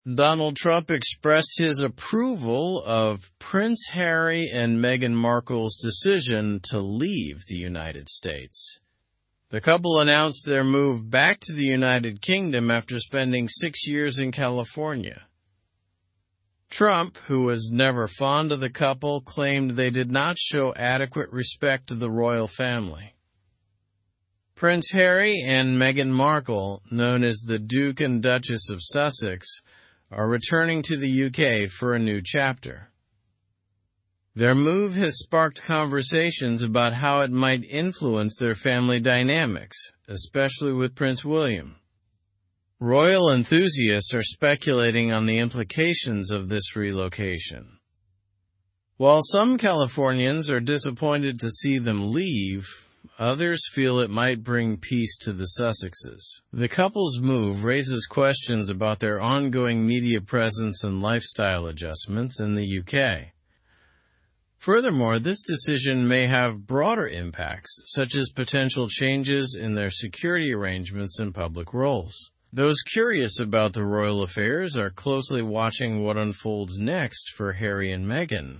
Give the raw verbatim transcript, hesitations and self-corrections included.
Donald Trump expressed his approval of Prince Harry and Meghan Markle's decision to leave the United States. The couple announced their move back to the United Kingdom after spending six years in California. Trump, who was never fond of the couple, claimed they did not show adequate respect to the royal family. Prince Harry and Meghan Markle, known as the Duke and Duchess of Sussex, are returning to the U K for a new chapter. Their move has sparked conversations about how it might influence their family dynamics, especially with Prince William. Royal enthusiasts are speculating on the implications of this relocation. While some Californians are disappointed to see them leave, others feel it might bring peace to the Sussexes. The couple's move raises questions about their ongoing media presence and lifestyle adjustments in the U K. Furthermore, this decision may have broader impacts, such as potential changes in their security arrangements and public roles. Those curious about the royal affairs are closely watching what unfolds next for Harry and Meghan.